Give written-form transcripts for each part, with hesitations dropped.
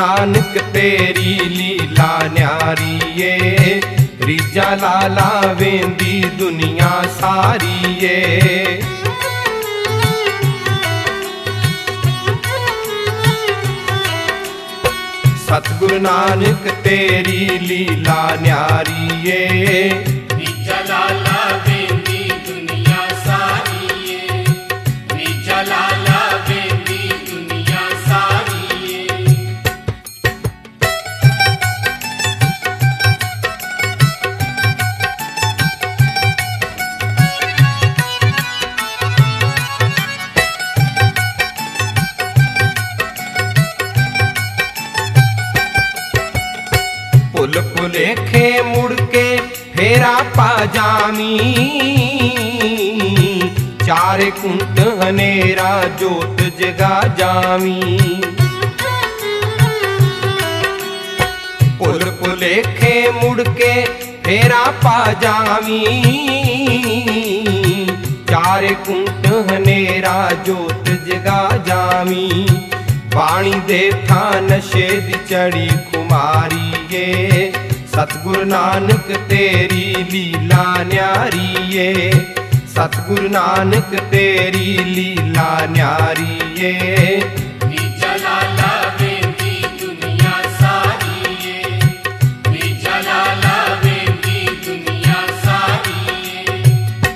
नानक तेरी लीला न्यारी ये, रीजा लाला वेंदी दुनिया सारी ये। सतगुरु नानक तेरी लीला न्यारी ये, रीजा लाला वेंदी दुनिया सारी ये, रीजा लाला वेंदी दुनिया सारी ये। पुल पुलेखे मुड़ के फेरा पाजामी, चारे कुंट हनेरा जोत जगा जामी। पुल पुलेखे मुड़ के फेरा पाजामी, चारे कुंट हनेरा जोत जगा जामी। पानी दे था नशे दी चढ़ी कुमारी ये, सतगुरु नानक तेरी लीला न्यारी ये, सतगुरु नानक तेरी लीला न्यारी ये। रीजा लाला वेंदी दुनिया सारी ये, रीजा लाला वेंदी दुनिया सारी ये।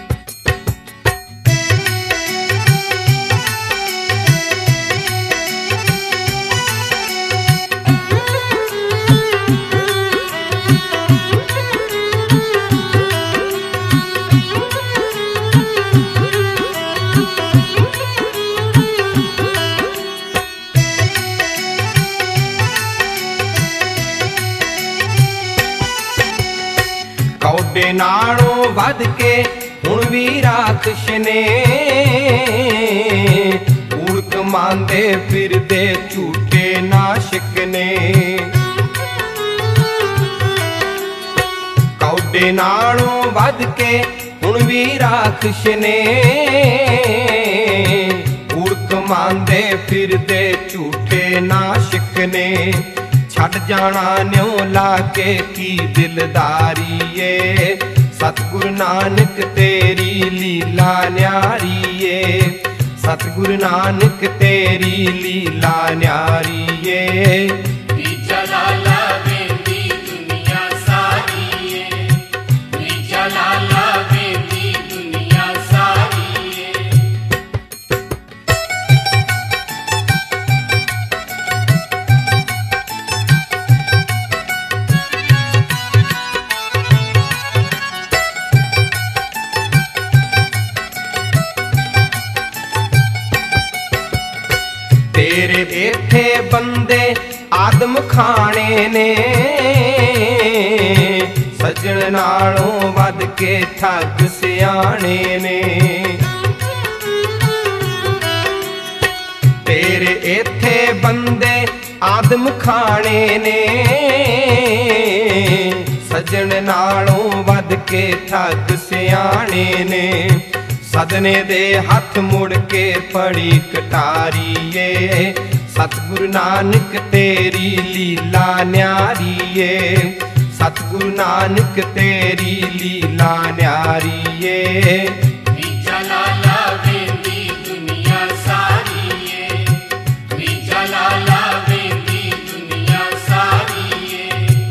कौडे नालों वध के हुण भी राखश ने, उड़क मांदे फिरदे झूठे नाशिक ने। कौडे नालों वध के हुण भी राखश ने, उड़क मांदे फिरदे झूठे नाशिक ने। छड़ जाना न्यों लाके की दिलदारी ये, सतगुरु नानक तेरी लीला न्यारी ये, सतगुरु नानक तेरी लीला न्यारी ये। रीजा लाला वेंदी दुनिया सारी ये, रीजा लाला वेंदी दुनिया सारी ये। तेरे बैठे बंदे आदम खाने ने, सजन नालों वध के ठग सियाने ने। तेरे इथे बंदे आदम खाने ने, सजन नालों वध के ठग सियाने ने। सदने दे हथ मुड़ के पड़ी कटारी ये, सतगुरु नानक तेरी लीला न्यारी ये, सतगुरु नानक तेरी लीला न्यारी ये। रीजा लाला वेंदी दुनिया सारी ये, रीजा लाला वेंदी दुनिया सारी ये।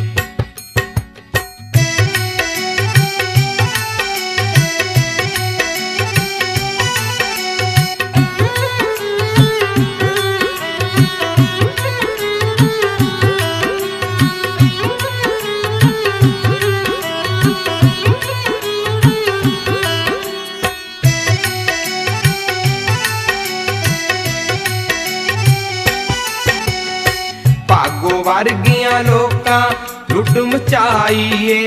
वर्गियां लोकां लुट मचाईए,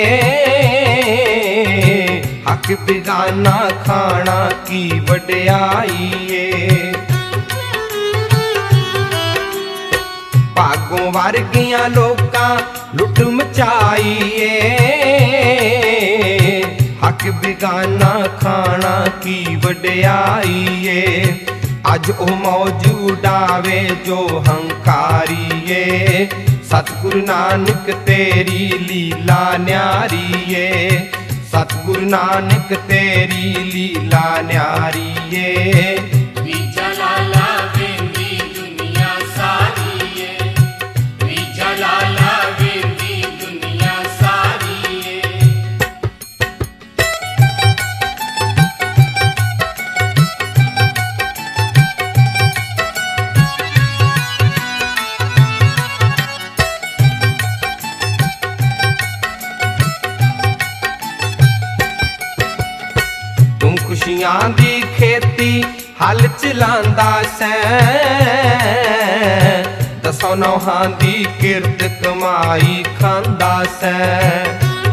हक बेगाना खाना की वड्याईए। भागों वर्गियां लोकां लुट मचाईए, हक बेगाना खाना की वड्याईए। अज ओ मौज उड़ावे जो हंकारिए। सतगुरु नानक तेरी लीला न्यारी है, सतगुरु नानक तेरी लीला न्यारी है। वीजा लाला वेंदी दुनिया सारी है, वीजा लाला वेंदी दुनिया सारी है। खुशियां दी खेती हल चलांदा सैं, दसों नौहां दी किरत कमाई खांदा सैं।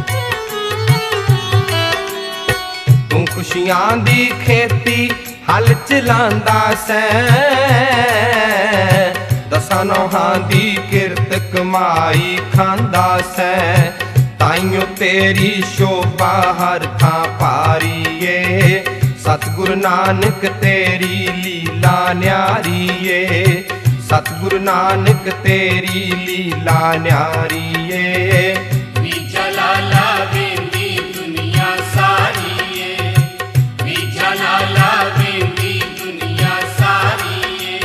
तू खुशियां दी खेती हल चलांदा सैं, दसां नौहां दी किरत कमाई खांदा सैं। ताइयों तेरी शोभा हर थां पारीए, सतगुरु नानक तेरी लीला न्यारी है, सतगुरु नानक तेरी लीला न्यारी है। वीजा लाला वेंदी दुनिया सारी है, वीजा लाला वेंदी दुनिया सारी है।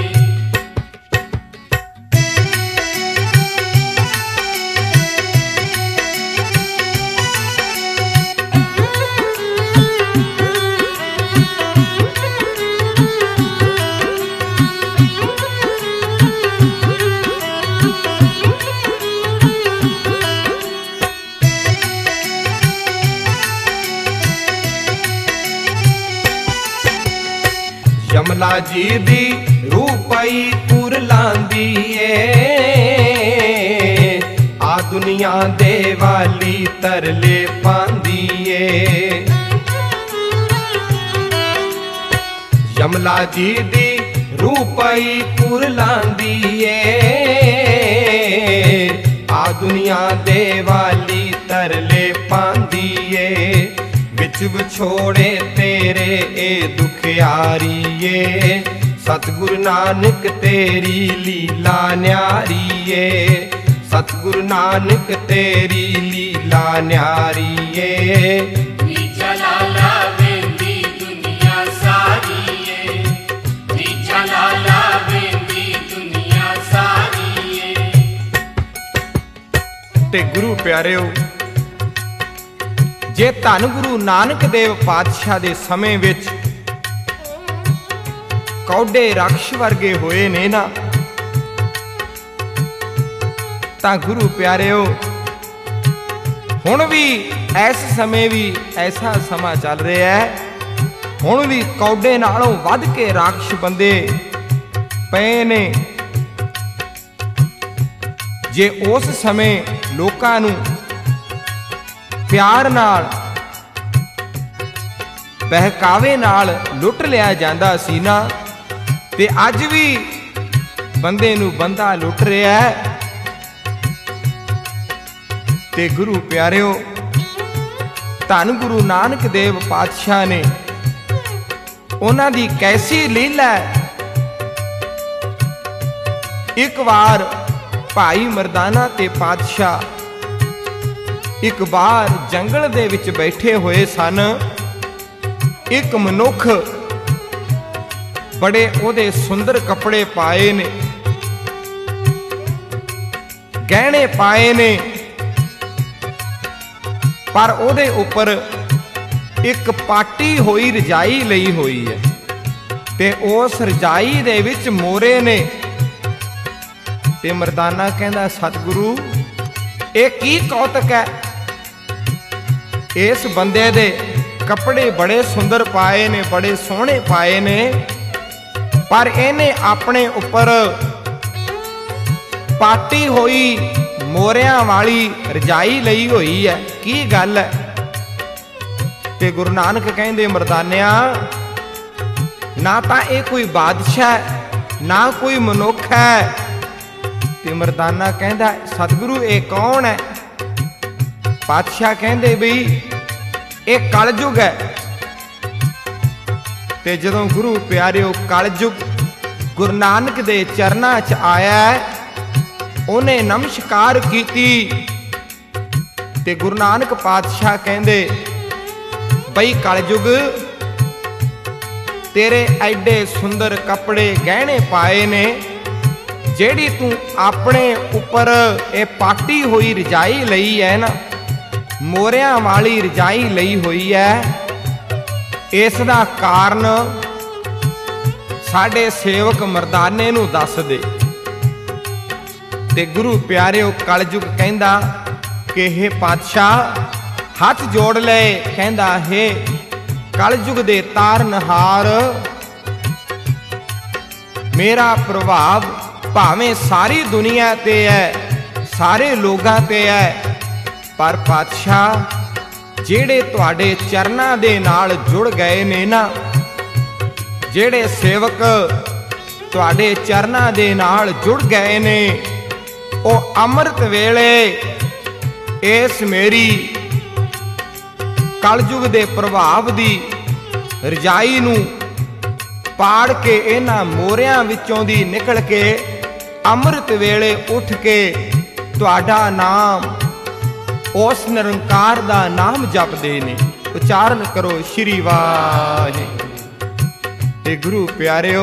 यमला जी दी रूपई कुरलांदी ए, आ दुनिया दे वाली तरले पांदी ए। यमला जी दी रूपई कुरलांदी ए, आ दुनिया दे वाली तरले पांदी ए। विच विछोड़े तेरे ए दुखियारीए, सतगुरु नानक तेरी लीला न्यारीए, सतगुरु नानक तेरी लीला न्यारीए। वीजा लाला वेंदी दुनिया सारी है, वीजा लाला वेंदी दुनिया सारी है। ते गुरु प्यारेओ, जे धन गुरु नानक देव पातशाह दे समय विच कौडे राक्ष वर्गे होए ने ना, तां गुरु प्यारेओ हुण भी इस समय भी ऐसा समा चल रहा है, हुण भी कौडे नालों वध के राक्ष बंदे पए ने। जे उस समय लोकां नूं प्यार नाल बहकावे नाल लुट लिया जांदा सी ना, ते अज भी बंदे नूं बंदा लुट रहा है। ते गुरु प्यारिओ, धन गुरु नानक देव पातशाह ने उन्हां दी कैसी लीला है। एक बार भाई मरदाना ते पातशाह एक बार जंगल दे विच बैठे हुए सन। एक मनुख बड़े ओदे सुंदर कपड़े पाए ने, गहने पाए ने, पर ओदे उपर एक पाटी हुई रजाई लई हुई है, ते उस रजाई दे विच मोरे ने। ते मरदाना कहंदा, सतगुरु ये की कौतक है? इस बंदे दे कपड़े बड़े सुंदर पाए ने, बड़े सोहने पाए ने, पर इन्हें अपने उपर पाटी हुई मोरियां वाली रजाई लई हुई है, की गल है? ते गुरु नानक कहंदे, मरदानिया ना तां ये कोई बादशाह ना कोई मनुख है। ते मरदाना कहंदा, सतगुरु ये कौन है? पातशाह कहंदे बई ये कलयुग है। ते जदों गुरु प्यारिओ कलयुग गुरु नानक दे चरना च आया, उन्हें नमस्कार कीती ते गुरु नानक पातशाह कहंदे बई कलयुग तेरे एडे सुंदर कपड़े गहने पाए ने, जेड़ी तू अपने उपर ए पाटी हुई रजाई लई है ना, मोरियां वाली रजाई लई हुई है, इस दा कारण साडे सेवक मर्दाने नू दस दे। ते गुरु प्यारिओ कलयुग कहंदा कि हे पातशाह हाथ जोड़ ले, कहंदा हे कलयुग दे तारनहार, मेरा प्रभाव भावें सारी दुनिया ते है, सारे लोगां ते है, पर पातशाह जेड़े तुहाडे चरनां दे नाल जुड़ गए ने ना, जेड़े सेवक तुहाडे चरनां दे नाल जुड़ गए ने, ओ अमृत वेले इस मेरी कलयुग दे प्रभाव दी रजाई नू पाड़ के इन्हां मोरियां विचों दी निकल के अमृत वेले उठ के तुहाडा नाम उस निरंकार दा नाम जपदे ने। उचारण करो श्री वाहिगुरू। ते गुरु प्यारिओ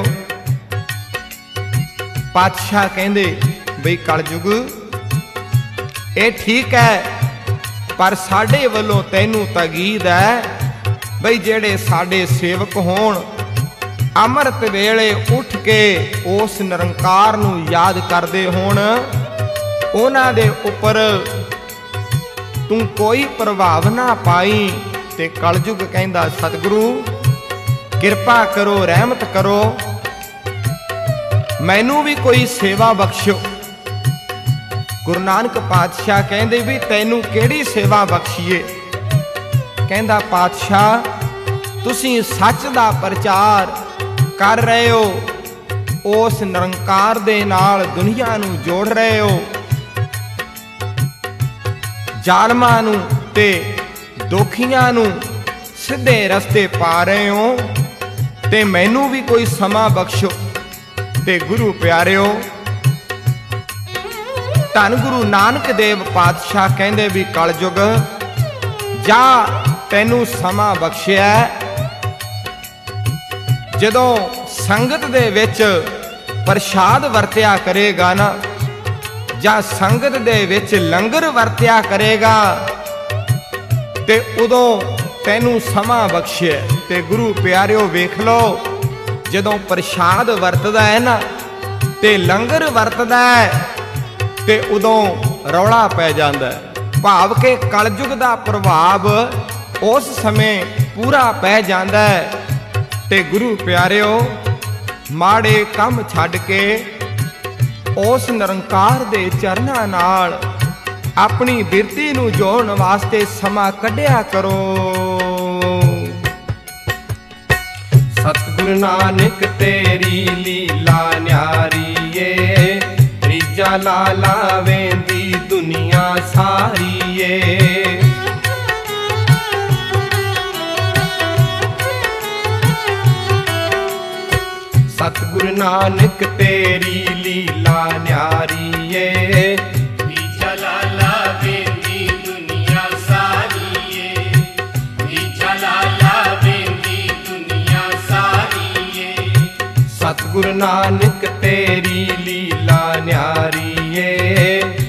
पातशाह कहंदे बई कलयुग ये ठीक है, पर साडे वल्लों तैनू तकीद है बई जेड़े साडे सेवक होण अमृत वेले उठ के उस निरंकार नू याद करदे होण, उन्हां दे उपर तू कोई प्रभाव ना पाई। ते कलयुग कहंदा सतगुरु किरपा करो, रहमत करो, मैनू भी कोई सेवा बख्शो। गुरु नानक पातशाह कहंदे भी तैनू केड़ी सेवा बख्शीए? कहंदा पातशाह तुसीं सच दा प्रचार कर रहे हो, उस निरंकार दे नाल दुनिया नू जोड़ रहे हो, जालमां नू ते दोखियां नू सीधे रस्ते पा रहे हो, ते मैनू भी कोई समा बख्शो। ते गुरु प्यारिओ धन गुरु नानक देव पातशाह कहंदे भी कलयुग जा तैनू समा बख्शिया, जदों संगत दे विच प्रसाद वरतिया करेगा ना, ਜਾਂ संगत दे विच लंगर वरतिया करेगा, ते उदों तैनू समा बख्शे। ते गुरु प्यारिओ वेख लो जदों प्रसाद वरतदा है ना ते लंगर वरतदा है, ते उदों रौला पै जांदा है, भाव के कलयुग दा प्रभाव उस समय पूरा पै जांदा है। ते गुरु प्यारिओ माड़े काम छड्ड के उस निरंकार दे चरनां नाल अपनी बिरती नू जोड़न वास्ते समा कढिया करो। सतगुरु नानक तेरी लीला न्यारी ए, त्रीजा लाला वेंदी दुनिया सारी ए। सतगुरु नानक तेरी लीला न्यारी ए, त्रीजा लाला वेंदी दुनिया सारी ए, त्रीजा लाला वेंदी दुनिया सारी ए। सतगुरु नानक तेरी लीला न्यारी ए,